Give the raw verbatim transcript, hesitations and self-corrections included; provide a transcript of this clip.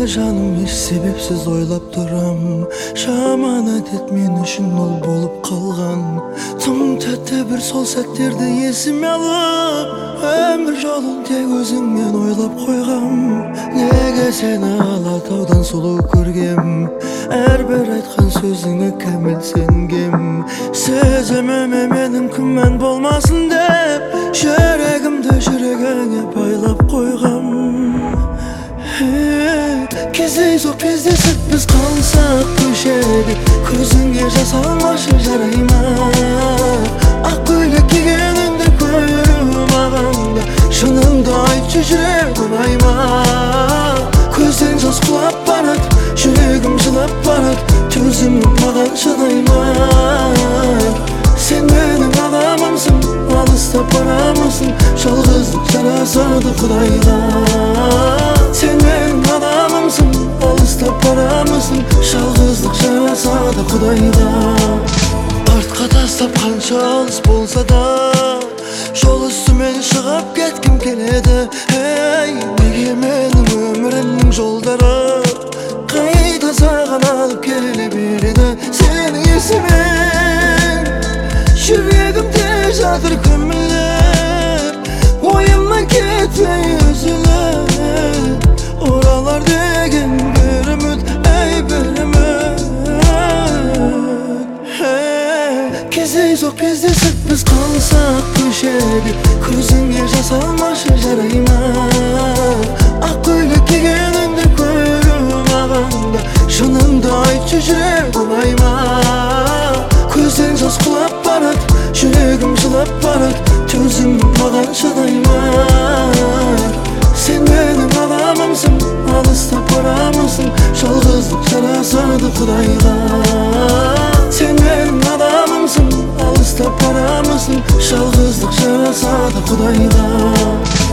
жаным еш себепсіз ойлап тұрам. Жаманат ет мен үшін ол болып қалған. Тым тәтті бір сол сәттерді есіме алып, өмір жолын тек өзіңмен ойлап қойғам. Неге сені Алатаудан сұлу көргем, әрбір айтқан сөзіңе кәміл сенгем. Сезіміме менің күмән болмасын деп, жүрегімді жүрегіңе байлап қойғам. Кездейсоқ кездесіп біз қалсақ көшеде, көзіңе жас алмашы жарай ма? Ақ көйлек кигеніңді көру маған да, шыныңды айтшы жүрегім ай ма? Көзден жас құлап барады, жүрегім жылап барады, төзімім маған шыдай ма? Сен менің адамымсың, алыстап барамысың, жалғыздық жарасады Құдайға. Сен менің адамымсың, алыстап барамысың, жалғыздық жарасады Құдайға. Артқа тастап қанша алыс болса да, жол үстімен шығып кеткім келеді. Ей, неге менің өмірімнің жолдары қайда саған алып келе береді? Сенің есімен жүрегімде жатыр көміліп, ойымнан кетпей үзіліп, оралар деген бір үміт, ей бір үміт. Кездейсоқ кездесіп біз қалсақ көшеде, көзіңе жас алмашы жарай ма? Ақ көйлек кигеніңді көру маған да, шыныңды айтшы жүрегім ай ма? Көзден жас құлап барады, жүрегім жылап барады, төзімім маған шыдай ма? Сен менің адамымсың, алыстап барамысың, жалғыздық жарасады Құдайға. Сен менің адамымсың, алыстап барамысың, жалғыздық жарасады Құдайға.